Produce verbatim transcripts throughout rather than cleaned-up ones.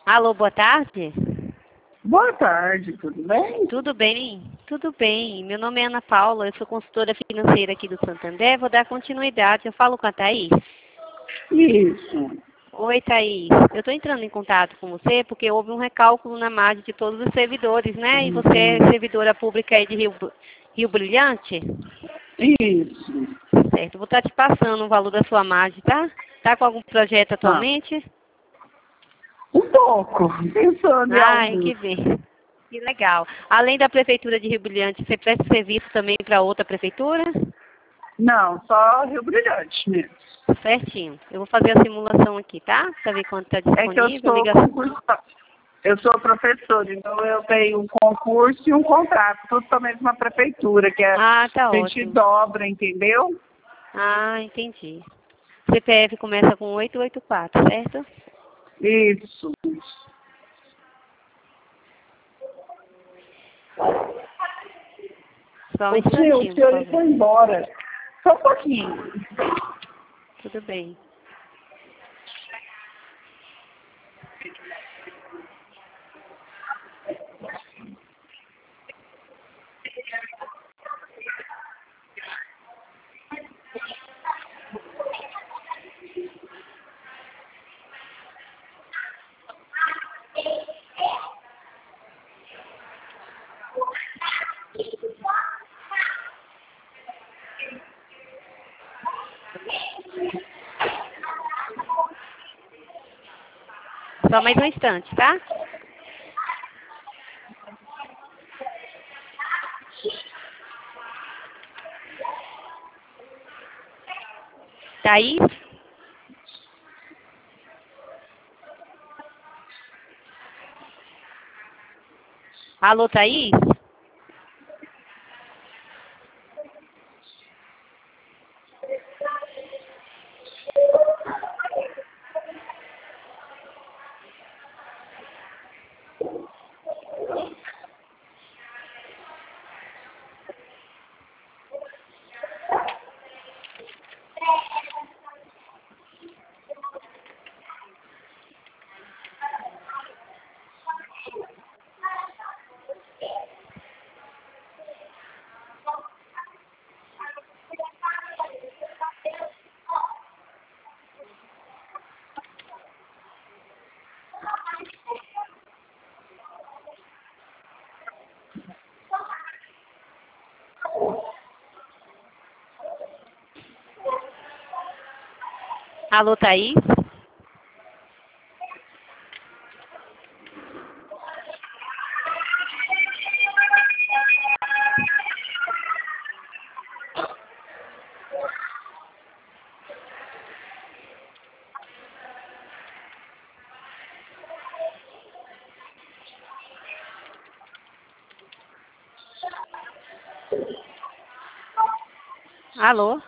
Alô, boa tarde? Boa tarde, tudo bem? Tudo bem? Tudo bem. Meu nome é Ana Paula, eu sou consultora financeira aqui do Santander. Vou dar continuidade. Eu falo com a Thaís. Isso. Oi, Thaís. Eu estou entrando em contato com você porque houve um recálculo na margem de todos os servidores, né? E você é servidora pública aí de Rio, Rio Brilhante? Isso. Certo. Vou estar te passando o valor da sua margem, tá? Tá com algum projeto Tá. atualmente? Um pouco. Pensando em Ai, algum. que bem. Que legal. Além da Prefeitura de Rio Brilhante, você presta serviço também para outra prefeitura? Não, só Rio Brilhante mesmo. Certinho. Eu vou fazer a simulação aqui, tá? Para ver quanto está É que eu disponível. sou Ligação. concursada. Eu sou professora, então eu tenho um concurso e um contrato, tudo também com a prefeitura, que é, Ah, tá a gente ótimo. dobra, entendeu? Ah, entendi. C P F começa com oito oito quatro, certo? Isso. Só um O tio, o instantinho, por senhor favor. foi embora. Só um pouquinho. Tudo bem. Só mais um instante, tá? Thaís? Alô, Thaís? Alô, Thaís? Alô?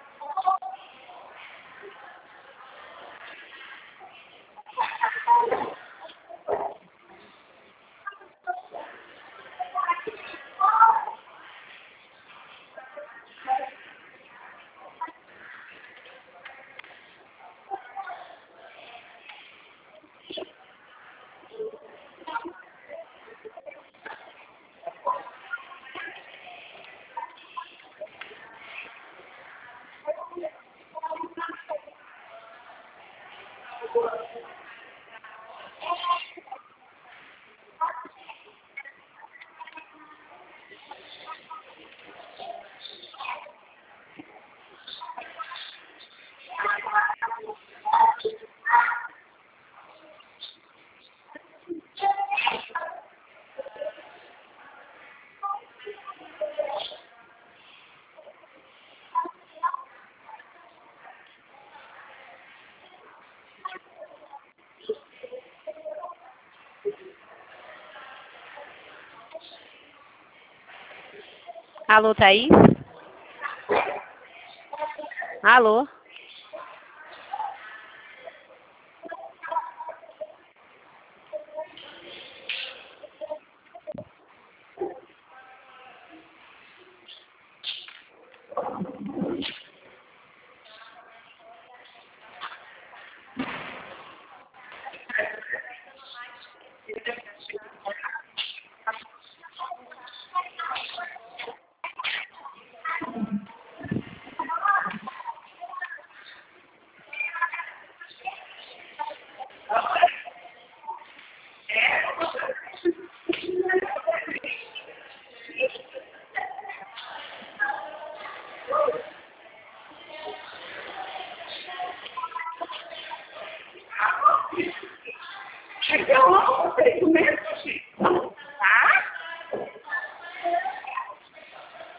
Alô, Thaís? Alô?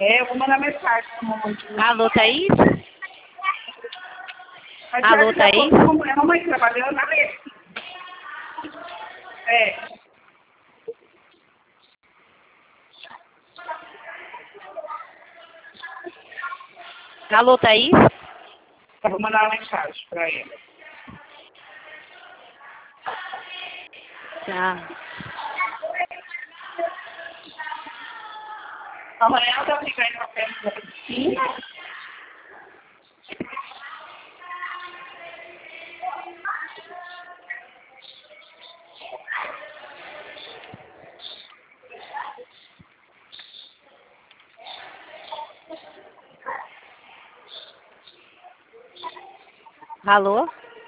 É, eu vou mandar mensagem pra mamãe. Alô, Thaís? Mas Alô, já Thaís? foi, mamãe, a mamãe trabalhando na mesa. É. Alô, Thaís? Eu vou mandar uma mensagem pra ele. Tá. Amanhã eu vou ficar em café da piscina. Alô?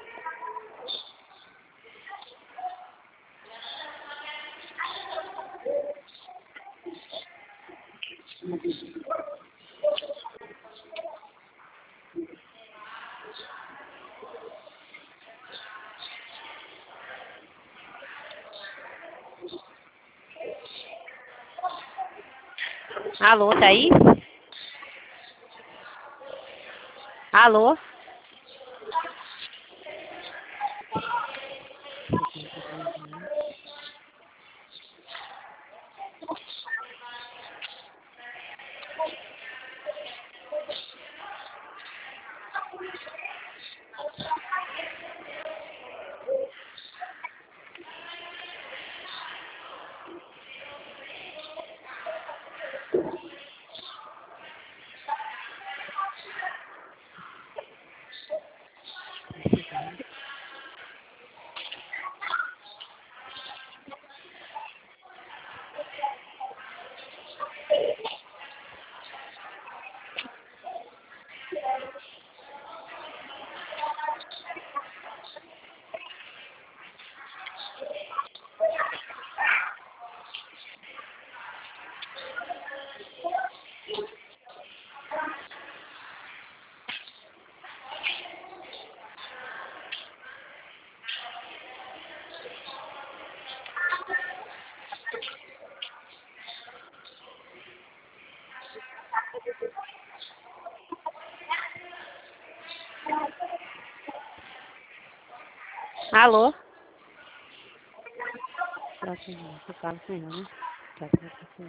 Alô, Thaís? Alô? Alô? Eu falo com ele, né? Tá, tá, tá, tá.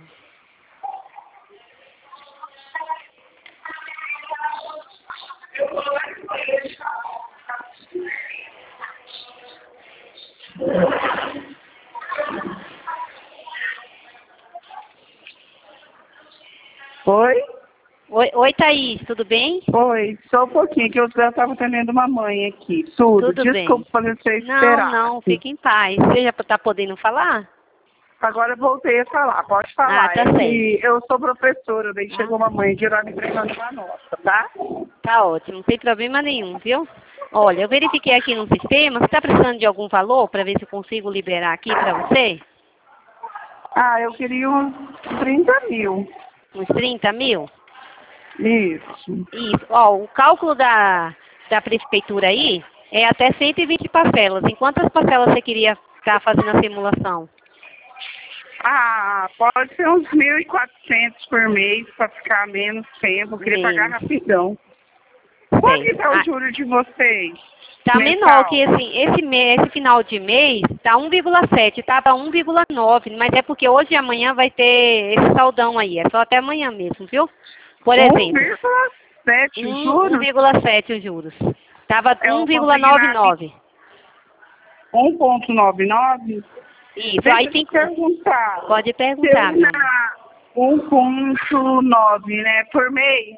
Oi? Oi, oi, Thaís, tudo bem? Oi, só um pouquinho, que eu estava atendendo uma mãe aqui. Tudo. Tudo bem. Desculpa fazer você Não, esperar. não, fique em paz. Você já tá podendo falar? Agora eu voltei a falar, pode Ah, falar. tá É certo. que eu sou professora, daí Ah, chegou uma mãe de lá me entregando uma nota, tá? tá ótimo, não tem problema nenhum, viu? Olha, eu verifiquei aqui no sistema, você está precisando de algum valor para ver se eu consigo liberar aqui para você? Ah, eu queria uns trinta mil. Uns trinta mil? Isso. Isso. Ó, o cálculo da, da prefeitura aí é até cento e vinte parcelas. Em quantas parcelas você queria estar fazendo a simulação? Ah, pode ser uns mil e quatrocentos por mês para ficar menos tempo. Eu queria pagar Menos. rapidão. Quanto que Certo. tá o Ah, juro de vocês? tá menor Mensal? que assim, esse, mês, esse final de mês tá um vírgula sete, tava um vírgula nove, mas é porque hoje e amanhã vai ter esse saldão aí, é só até amanhã mesmo, viu? Por exemplo, um vírgula sete os um- juros? 1,7 os juros. Tava Eu consegui na um vírgula noventa e nove. um ponto noventa e nove? Isso, Deixa aí eu tem te que... perguntar. Pode Se perguntar, eu meu amor. na um ponto nove, né, por mês,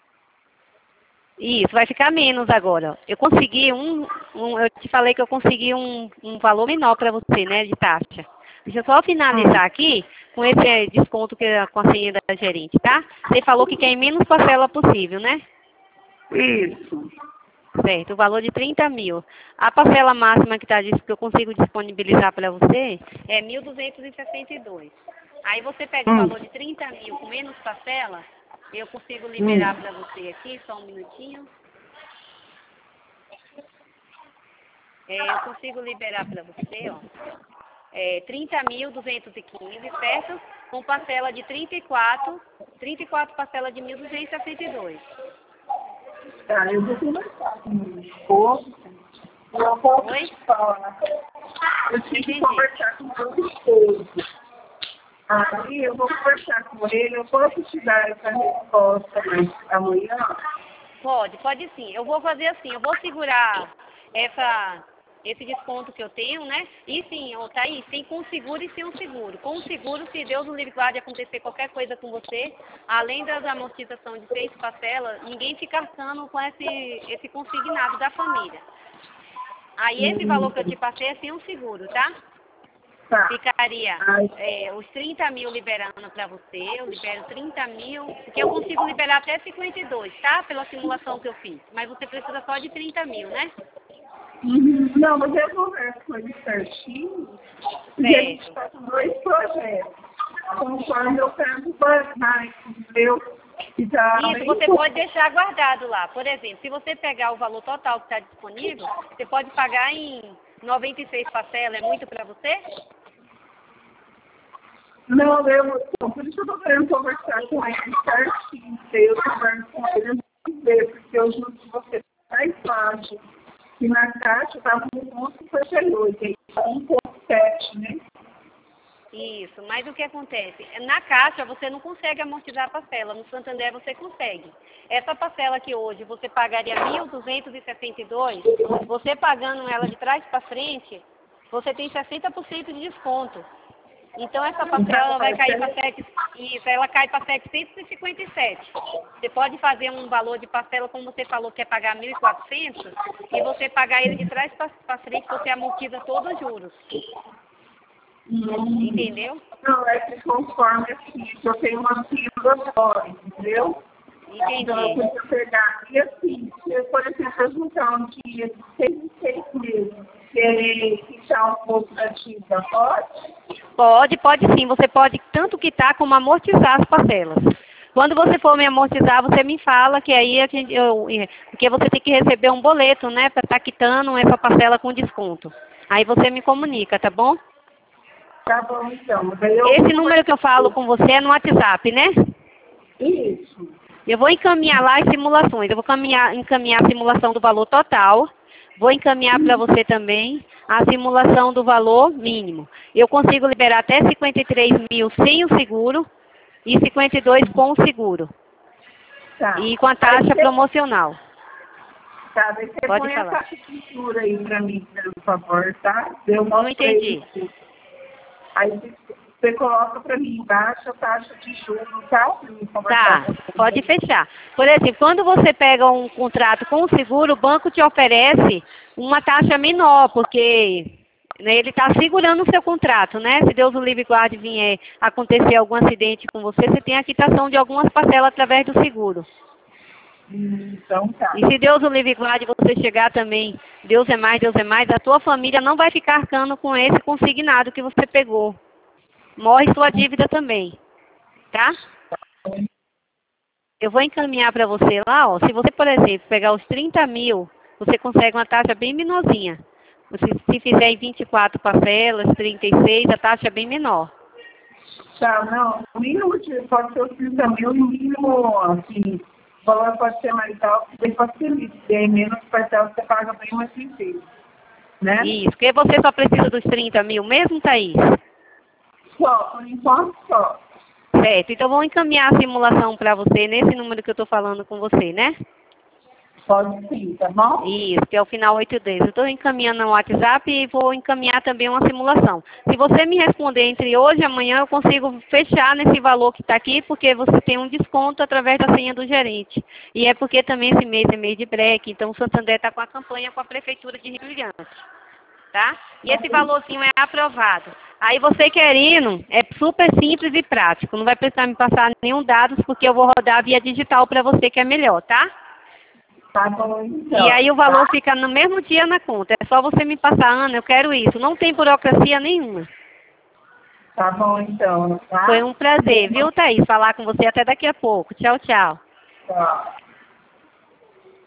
Isso, vai ficar menos agora. Eu consegui um, um eu te falei que eu consegui um, um valor menor para você, né, de taxa. Deixa eu só hum, finalizar aqui com esse eh, desconto que é com a senha da gerente, tá? Você falou que quer em menos parcela possível, né? isso. Certo, o valor de trinta mil. A parcela máxima que, tá, dis- que eu consigo disponibilizar para você é mil duzentos e sessenta e dois. Aí você pega o Hum, valor de trinta mil com menos parcela, eu consigo liberar hum. para você aqui, só um minutinho. É, eu consigo liberar para você, ó, é, trinta mil duzentos e quinze, certo? com parcela de trinta e quatro, trinta e quatro parcelas de mil duzentos e sessenta e dois. Tá, eu vou conversar com o meu esposo. Eu posso Oi? te falar. Eu tive que Entendi. conversar com o meu esposo. Aí eu vou conversar com ele. Eu posso te dar essa resposta mas amanhã? Pode, pode sim. Eu vou fazer assim, eu vou segurar essa, esse desconto que eu tenho, né? E sim, ó, tá aí, tem com seguro e sem um seguro. Com o seguro, se Deus não livre guarde acontecer qualquer coisa com você, além das amortizações de seis parcelas, ninguém fica arcando com esse, esse consignado da família. Aí esse valor que eu te passei é sem um seguro, tá? Tá. Ficaria Ai. é, os trinta mil liberando para você, eu libero trinta mil, porque eu consigo liberar até cinquenta e dois, tá? Pela simulação que eu fiz. Mas você precisa só de trinta mil, né? Uhum. Não, mas eu converso com ele certinho. Porque a gente está com dois projetos. Conforme eu pego mais, entendeu? E tá Isso, bem você pouco. pode deixar guardado lá. Por exemplo, se você pegar o valor total que está disponível, você pode pagar em noventa e seis parcelas, é muito para você? Não, eu, então, por isso eu tô querendo conversar com ele certinho. Eu converso com ele, eu vou ver, porque eu juro que você tá mais fácil. E na caixa estava um ponto cinquenta e oito, aí tá um ponto sete, né? Isso, mas o que acontece? Na Caixa você não consegue amortizar a parcela, no Santander você consegue. Essa parcela que hoje você pagaria mil duzentos e sessenta e dois, você pagando ela de trás para frente, você tem sessenta por cento de desconto. Então essa parcela vai cair para sete, isso, ela cai para setecentos e cinquenta e sete. Você pode fazer um valor de parcela, como você falou, que é pagar mil e quatrocentos, e você pagar ele de trás para frente, você amortiza todos os juros. Hum. Entendeu? Não, é que conforme assim, que eu tenho uma fila só, entendeu? Então eu Entendi. podia pegar, e assim, se, por exemplo, eu juntar um dia de seis em seis meses, querer quitar um pouco da dívida, pode? Pode, pode sim. Você pode tanto quitar como amortizar as parcelas. Quando você for me amortizar, você me fala que aí a gente, eu, porque você tem que receber um boleto, né, para estar quitando essa parcela com desconto. Aí você me comunica, tá bom? Tá bom, então. Daí eu Esse número que eu falo com você é no WhatsApp, né? Isso. Eu vou encaminhar lá as simulações. Eu vou caminhar, encaminhar a simulação do valor total. Vou encaminhar para você também a simulação do valor mínimo. Eu consigo liberar até cinquenta e três mil sem o seguro e cinquenta e dois com o seguro. Tá. E com a taxa você, promocional. Tá, daí você Pode põe falar. essa pintura aí pra mim, por favor, tá? Eu Não mostrei entendi. isso. Aí você, você coloca pra mim embaixo a taxa de juros, tá? Pra mim conversar Tá, com você. pode fechar. Por exemplo, quando você pega um contrato com o seguro, o banco te oferece uma taxa menor, porque né, ele está segurando o seu contrato, né? Se Deus o livre e guarde vier acontecer algum acidente com você, você tem a quitação de algumas parcelas através do seguro. Hum, Então tá. E se Deus o livre e guarde você chegar também, Deus é mais, Deus é mais, a tua família não vai ficar arcando com esse consignado que você pegou. Morre sua dívida também, tá? Eu vou encaminhar para você lá, ó. Se você, por exemplo, pegar os trinta mil, você consegue uma taxa bem menorzinha. Se, se fizer em vinte e quatro parcelas, trinta e seis, a taxa é bem menor. Tá, não. O mínimo de- pode ser os trinta mil e o mínimo, assim, o valor pode ser mais alto, bem facilita. Tem menos parcela, você paga bem mais inteiro. Né? Isso, porque você só precisa dos trinta mil mesmo, Thaís? Só, por enquanto só. Certo, então vou encaminhar a simulação para você nesse número que eu estou falando com você, né? Pode sim, tá bom? Isso, que é o final oito dez. Eu estou encaminhando no WhatsApp e vou encaminhar também uma simulação. Se você me responder entre hoje e amanhã, eu consigo fechar nesse valor que está aqui, porque você tem um desconto através da senha do gerente. E é porque também esse mês é mês de break, então o Santander está com a campanha com a Prefeitura de Rio Brilhante. Tá? E esse valorzinho é aprovado. Aí você querendo, é super simples e prático. Não vai precisar me passar nenhum dados, porque eu vou rodar via digital para você, que é melhor, tá? Tá bom, então. E aí o valor Tá? fica no mesmo dia na conta. É só você me passar, Ana, eu quero isso. Não tem burocracia nenhuma. Tá bom, então. Tá? Foi um prazer, viu, Thaís? Falar com você até daqui a pouco. Tchau, tchau. Tchau.